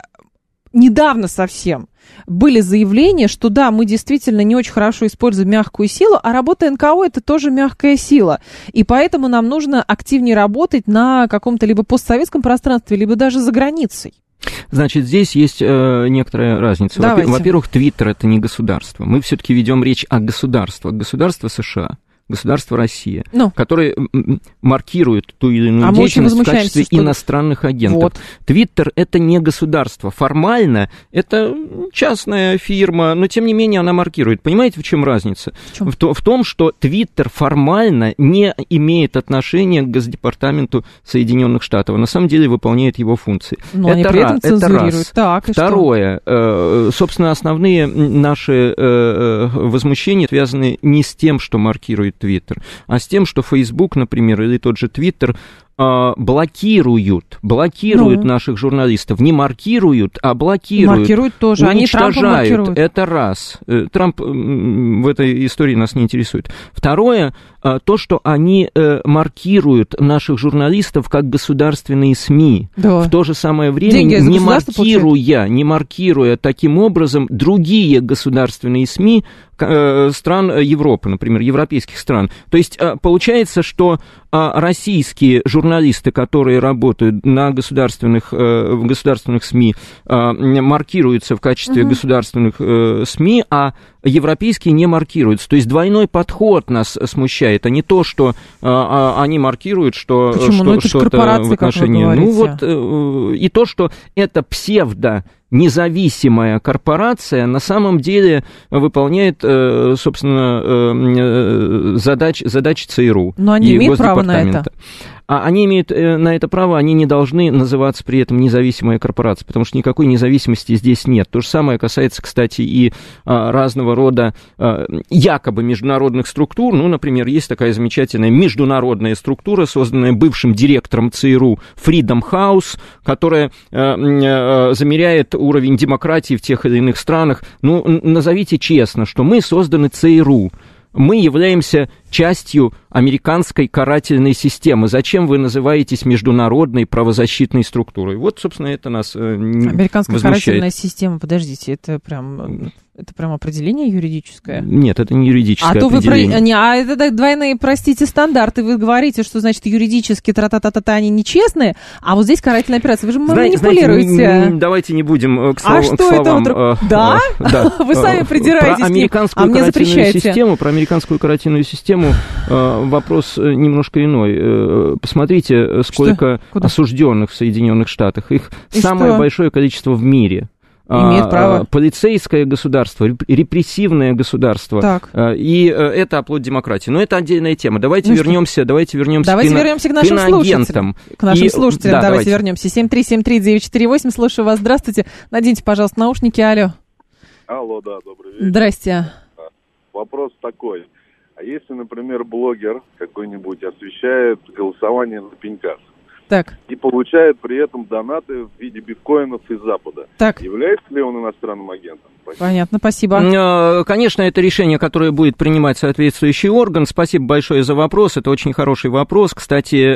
недавно совсем были заявления, что да, мы действительно не очень хорошо используем мягкую силу, а работа эн ка о это тоже мягкая сила. И поэтому нам нужно активнее работать на каком-то либо постсоветском пространстве, либо даже за границей.
Значит, здесь есть э, некоторая разница.
Давайте.
Во-первых, Твиттер — это не государство. Мы все-таки ведем речь о государстве, государство США. Государство Россия, ну. которые маркируют ту или иную а деятельность в качестве что... иностранных агентов. Твиттер вот. — это не государство. Формально это частная фирма, но тем не менее она маркирует. Понимаете, в чем разница? В, чем? в, то, в том, что Твиттер формально не имеет отношения к Госдепартаменту Соединенных Штатов. На самом деле выполняет его функции.
Но
это,
они при этом
это
цензурируют.
раз.
Так,
Второе. Э, собственно, основные наши э, возмущения связаны не с тем, что маркирует Твиттер, а с тем, что Facebook, например, или тот же Твиттер блокируют, блокируют ну. наших журналистов, не маркируют, а блокируют,
маркируют тоже.
уничтожают.
Они Трампа блокируют.
Это раз. Трамп в этой истории нас не интересует. Второе, то, что они маркируют наших журналистов как государственные СМИ. Да. В то же самое время не маркируя, не маркируя таким образом другие государственные СМИ стран Европы, например, европейских стран. То есть получается, что российские журналисты, которые работают на государственных, в государственных СМИ, маркируются в качестве угу. государственных СМИ, а европейские не маркируются. То есть двойной подход нас смущает, а не то, что а, они маркируют, что, что,
ну,
что-то в отношении. Ну вот и то, что это псевдо независимая корпорация на самом деле выполняет, собственно, задачи, задачи ЦРУ.
Но они имеют право на это.
А они имеют на это право, они не должны называться при этом независимая корпорация, потому что никакой независимости здесь нет. То же самое касается, кстати, и разного рода якобы международных структур. Ну, например, есть такая замечательная международная структура, созданная бывшим директором ЦРУ Freedom House, которая замеряет уровень демократии в тех или иных странах. Ну, назовите честно, что мы созданы ЦРУ. Мы являемся частью американской карательной системы. Зачем вы называетесь международной правозащитной структурой? Вот, собственно, это нас возмущает.
Американская карательная система, подождите, это прям... Это прям определение юридическое?
Нет, это не юридическое
а
определение.
То вы про... не, а это двойные, простите, стандарты. Вы говорите, что, значит, юридически тра-та-та-та-та они нечестные, а вот здесь карательная операция. Вы же
знаете,
манипулируете.
Знаете, давайте не будем к, слов...
а что
к словам.
Это вдруг... Да?
да?
Вы сами придираетесь
про американскую
а мне запрещаете.
Систему, про американскую карательную систему вопрос немножко иной. Посмотрите, сколько осужденных в Соединенных Штатах. Их И самое что? большое количество в мире.
Имеет право.
Полицейское государство, репрессивное государство, так. и это оплот демократии. Но это отдельная тема. Давайте ну вернемся, давайте вернемся
давайте
к, кино,
вернемся к нашим слушателям. К нашим и, слушателям да, давайте, давайте вернемся. семь три семь три девять четыре восемь, слушаю вас, здравствуйте. Наденьте, пожалуйста, наушники, алло.
Алло, да, добрый вечер.
Здрасте.
Вопрос такой. А если, например, блогер какой-нибудь освещает голосование на пеньках,
так.
и получает при этом донаты в виде биткоинов из Запада.
Так.
Является ли он иностранным агентом?
Спасибо. Понятно, спасибо.
Конечно, это решение, которое будет принимать соответствующий орган. Спасибо большое за вопрос. Это очень хороший вопрос. Кстати,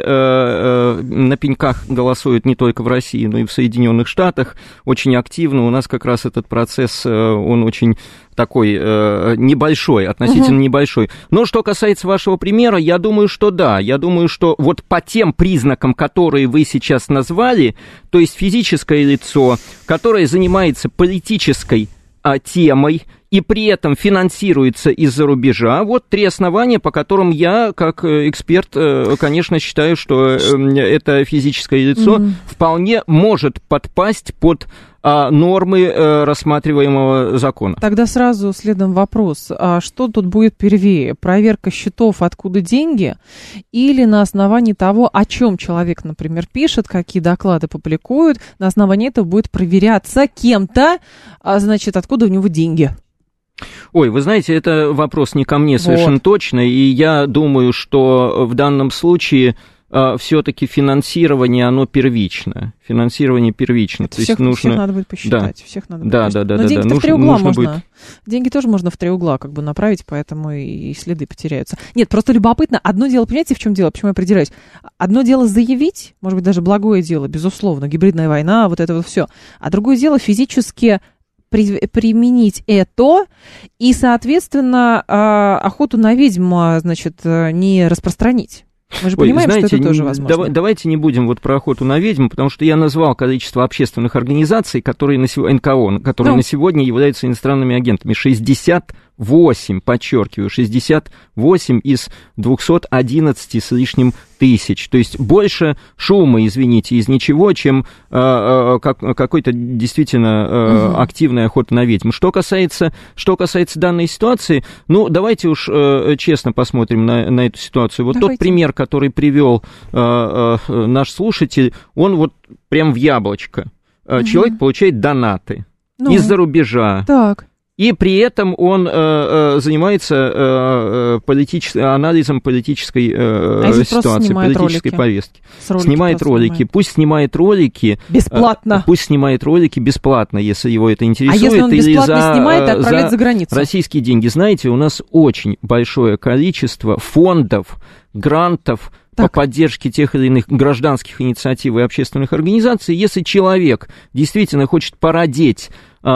на пеньках голосуют не только в России, но и в Соединенных Штатах. Очень активно. У нас как раз этот процесс, он очень такой э, небольшой, относительно uh-huh. небольшой. Но что касается вашего примера, я думаю, что да. Я думаю, что вот по тем признакам, которые вы сейчас назвали, то есть физическое лицо, которое занимается политической а, темой и при этом финансируется из-за рубежа, вот три основания, по которым я, как эксперт, конечно, считаю, что это физическое лицо uh-huh. вполне может подпасть под нормы э, рассматриваемого закона.
Тогда сразу следом вопрос, а что тут будет первее? Проверка счетов, откуда деньги, или на основании того, о чем человек, например, пишет, какие доклады публикует, на основании этого будет проверяться кем-то, а, значит, откуда у него деньги?
Ой, вы знаете, это вопрос не ко мне совершенно вот. точно, и я думаю, что в данном случае все-таки финансирование, оно первично. Финансирование первично.
То всех, есть нужно... всех надо будет посчитать.
Да.
Всех надо будет
да,
посчитать.
да, да,
Но
да,
деньги-то
да.
в три угла
нужно
можно.
Будет...
Деньги тоже можно в три угла как бы направить, поэтому и следы потеряются. Нет, просто любопытно. Одно дело, понимаете, в чем дело? Почему я придираюсь? Одно дело заявить, может быть, даже благое дело, безусловно, гибридная война, вот это вот все. А другое дело физически применить это и, соответственно, охоту на ведьм, значит, не распространить. Мы же понимаем, Ой, знаете, что это тоже возможно.
Давай, давайте не будем вот про охоту на ведьм, потому что я назвал количество общественных организаций, которые на сегодня, эн ка о, которые ну. на сегодня являются иностранными агентами. шестьдесят восемь, подчеркиваю, шестьдесят восемь из двухсот одиннадцати с лишним тысяч. То есть больше шума, извините, из ничего, чем э, э, как, какой-то действительно э, угу. активная охота на ведьм. Что касается, что касается данной ситуации, ну, давайте уж э, честно посмотрим на, на эту ситуацию. Вот давайте. Тот пример, который привел э, э, наш слушатель, он вот прям в яблочко. Угу. Человек получает донаты ну. из-за рубежа.
Так.
И при этом он э, э, занимается э, политичес... анализом политической э, а ситуации, политической ролики? повестки. Ролики снимает ролики. Снимает. Пусть снимает ролики.
Бесплатно.
Э, пусть снимает ролики бесплатно, если его это интересует.
А если он бесплатно
или за,
снимает и отправляет за, за границу?
Российские деньги. Знаете, у нас очень большое количество фондов, грантов, так. по поддержке тех или иных гражданских инициатив и общественных организаций. Если человек действительно хочет породеть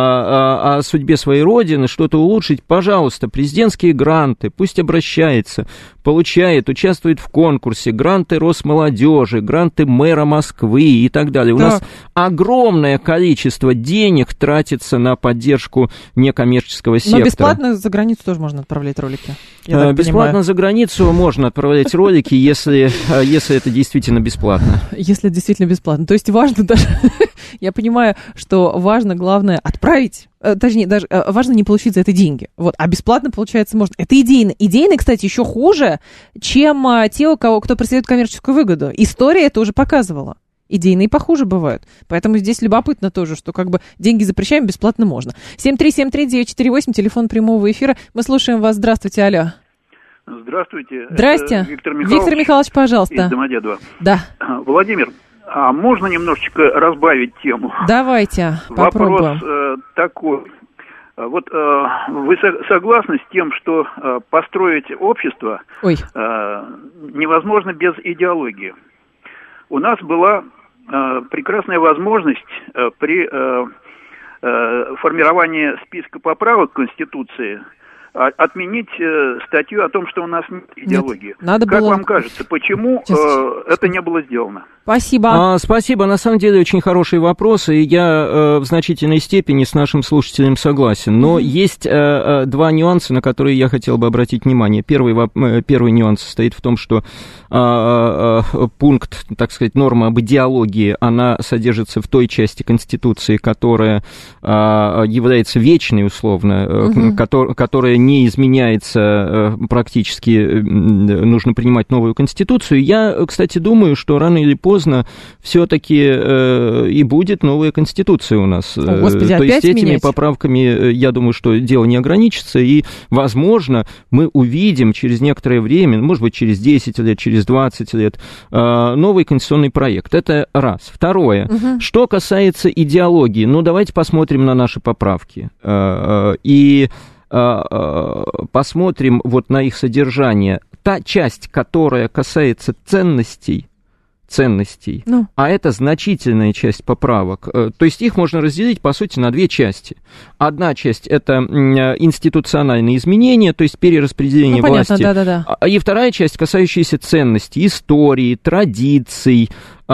о, о, о судьбе своей родины, что-то улучшить, пожалуйста, президентские гранты, пусть обращается, получает, участвует в конкурсе, гранты Росмолодежи, гранты мэра Москвы и так далее. У так. нас огромное количество денег тратится на поддержку некоммерческого сектора.
Но бесплатно за границу тоже можно отправлять ролики. Я
бесплатно
понимаю.
За границу можно отправлять ролики, если, если это действительно бесплатно.
Если действительно бесплатно. То есть важно даже, я понимаю, что важно, главное, отправить, точнее, даже важно не получить за это деньги. Вот, а бесплатно, получается, можно. Это идейно. Идейно, кстати, еще хуже, чем те, у кого, кто преследует коммерческую выгоду. История это уже показывала. Идейные похуже бывают. Поэтому здесь любопытно тоже, что как бы деньги запрещаем, бесплатно можно. семь три семь три девять четыре восемь, телефон прямого эфира. Мы слушаем вас. Здравствуйте, алло.
Здравствуйте.
Здрасте.
Виктор Михайлович.
Виктор Михайлович, пожалуйста.
Из Домодедово.
Да.
Владимир, а можно немножечко разбавить тему?
Давайте, попробуем.
Вопрос э, такой. Вот э, вы со- согласны с тем, что э, построить общество
Ой.
Э, невозможно без идеологии? У нас была э, прекрасная возможность э, при э, э, формировании списка поправок к Конституции э, отменить э, статью о том, что у нас нет идеологии.
Нет, надо
как
было...
вам кажется, почему э, это не было сделано?
Спасибо.
А, спасибо. На самом деле очень хорошие вопросы, и я э, в значительной степени с нашим слушателем согласен. Но mm-hmm. есть э, э, два нюанса, на которые я хотел бы обратить внимание. Первый, э, первый нюанс состоит в том, что э, э, пункт, так сказать, норма об идеологии, она содержится в той части Конституции, которая э, является вечной, условно, mm-hmm. э, ко- которая не изменяется э, практически, э, нужно принимать новую Конституцию. Я, кстати, думаю, что рано или поздно все-таки э, и будет новая Конституция у нас.
О, Господи,
То есть этими
менять?
поправками, я думаю, что дело не ограничится, и, возможно, мы увидим через некоторое время, может быть, через десять лет, через двадцать лет, э, новый конституционный проект. Это раз. Второе. Угу. Что касается идеологии, ну, давайте посмотрим на наши поправки. Э, и э, э, посмотрим вот на их содержание. Та часть, которая касается ценностей, ценностей, ну. а это значительная часть поправок. То есть их можно разделить, по сути, на две части. Одна часть – это институциональные изменения, то есть перераспределение ну, власти.
Да, да, да.
И вторая часть, касающаяся ценностей, истории, традиций,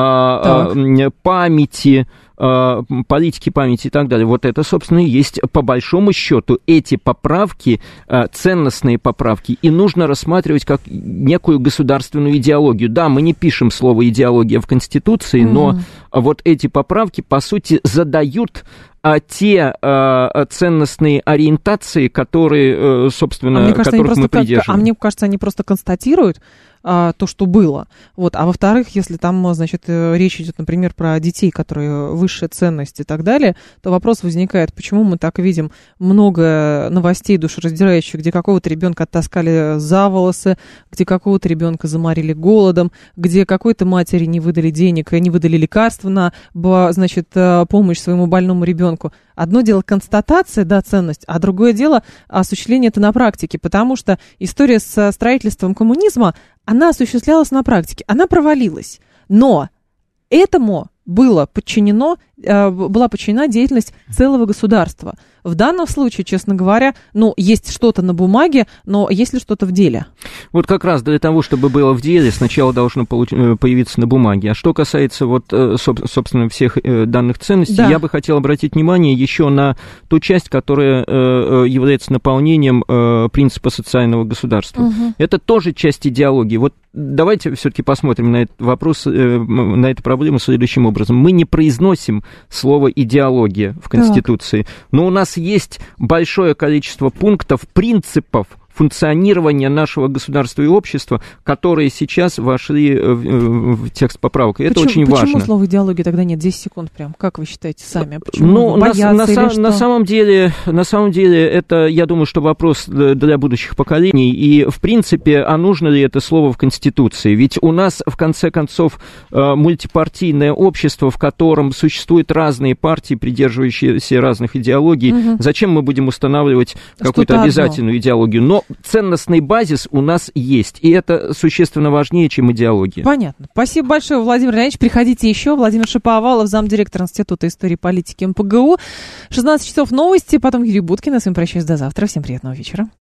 так. памяти, политики памяти и так далее. Вот это, собственно, и есть, по большому счету, эти поправки, ценностные поправки, и нужно рассматривать как некую государственную идеологию. Да, мы не пишем слово «идеология» в Конституции, mm-hmm. но вот эти поправки, по сути, задают а те а, ценностные ориентации, которые, собственно,
а мне кажется,
которых мы придерживаемся.
А мне кажется, они просто констатируют а, то, что было. Вот. А во-вторых, если там, значит, речь идет, например, про детей, которые высшая ценность и так далее, то вопрос возникает, почему мы так видим много новостей душераздирающих, где какого-то ребенка оттаскали за волосы, где какого-то ребенка заморили голодом, где какой-то матери не выдали денег, не выдали лекарства на, значит, помощь своему больному ребенку. Одно дело констатация, да, ценность, а другое дело осуществление это на практике, потому что история с строительством коммунизма, она осуществлялась на практике, она провалилась, но этому было подчинено, была подчинена деятельность целого государства. В данном случае, честно говоря, ну, есть что-то на бумаге, но есть ли что-то в деле?
Вот как раз для того, чтобы было в деле, сначала должно появиться на бумаге. А что касается вот, собственно, всех данных ценностей, да. я бы хотел обратить внимание еще на ту часть, которая является наполнением принципа социального государства. Угу. Это тоже часть идеологии. Вот давайте все-таки посмотрим на этот вопрос, на эту проблему следующим образом. Мы не произносим слово «идеология» в Конституции, так. но у нас есть большое количество пунктов, принципов, функционирования нашего государства и общества, которые сейчас вошли в, в текст поправок. И это
почему,
очень
почему
важно.
Почему слова идеологии тогда нет? десять секунд прям. Как вы считаете сами? Почему?
Ну,
Боятся
на, на,
или
на,
что?
на, самом деле, на самом деле, это, я думаю, что вопрос для будущих поколений. И, в принципе, а нужно ли это слово в Конституции? Ведь у нас, в конце концов, мультипартийное общество, в котором существуют разные партии, придерживающиеся разных идеологий. Угу. Зачем мы будем устанавливать какую-то обязательную идеологию? Но ценностный базис у нас есть, и это существенно важнее, чем идеология.
Понятно. Спасибо большое, Владимир Леонидович. Приходите еще. Владимир Шаповалов, замдиректора Института истории и политики МПГУ. шестнадцать часов новости, потом Юрий Буткин. Я с вами прощаюсь до завтра. Всем приятного вечера.